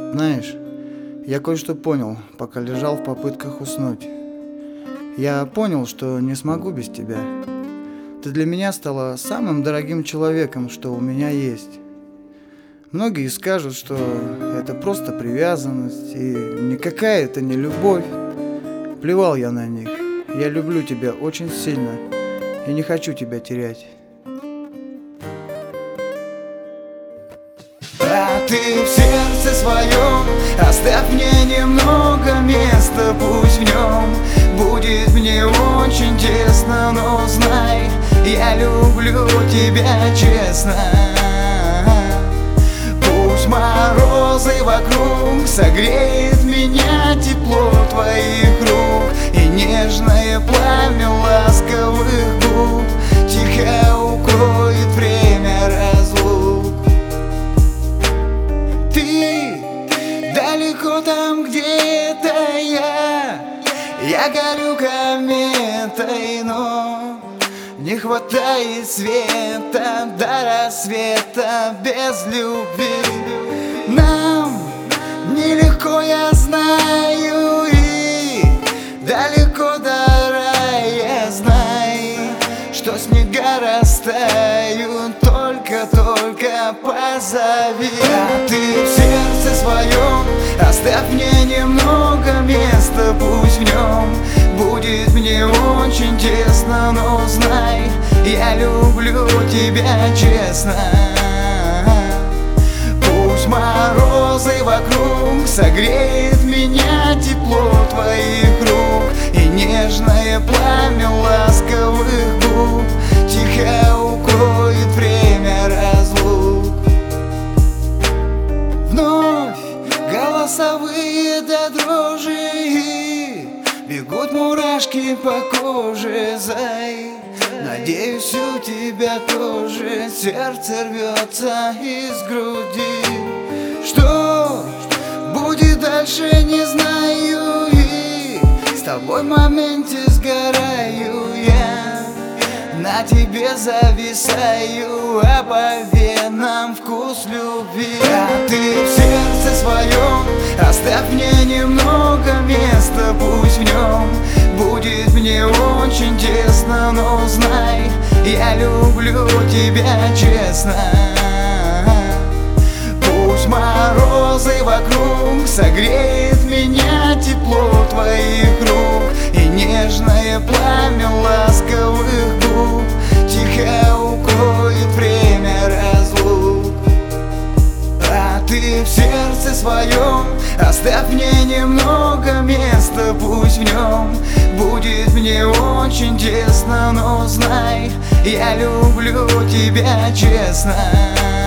Знаешь, я кое-что понял, пока лежал в попытках уснуть. Я понял, что не смогу без тебя. Ты для меня стала самым дорогим человеком, что у меня есть. Многие скажут, что это просто привязанность, и никакая это не любовь. Плевал я на них. Я люблю тебя очень сильно и не хочу тебя терять. А ты в сердце своем оставь мне немного места, пусть в нем будет мне очень тесно, но знай, я люблю тебя честно. Пусть морозы вокруг согреет меня тепло твоих рук и нежное пламя ласковых губ тихо укроет время разлук. Ты далеко там где-то, я горю кометой, но не хватает света до рассвета без любви. Нам нелегко, я знаю, и далеко до рая, знай, что снега растают, только позови. А ты в сердце своем оставь мне немного места, пусть в нем будет мне очень тесно, но знай, я люблю тебя честно. Пусть морозы вокруг согреет меня тепло твоих рук и нежное пламя ласковых губ тихо укроет время разлук. Вновь голосовые до дрожи, бегут мурашки по коже, зай. Надеюсь, у тебя тоже сердце рвется из груди. Что будет дальше, не знаю, и с тобой в моменте сгораю я. На тебе зависаю, а по венам вкус любви. А ты в сердце своем оставь мне немного места, пусть в нем будет мне очень тесно, но знай, я люблю тебя честно. Пусть морозы вокруг согреет меня тепло твоих рук и нежное пламя ласковых губ тихо укроет время разлук. А ты в сердце своем оставь мне немного места, пусть в нем будет мне очень тесно, но знай, я люблю тебя честно.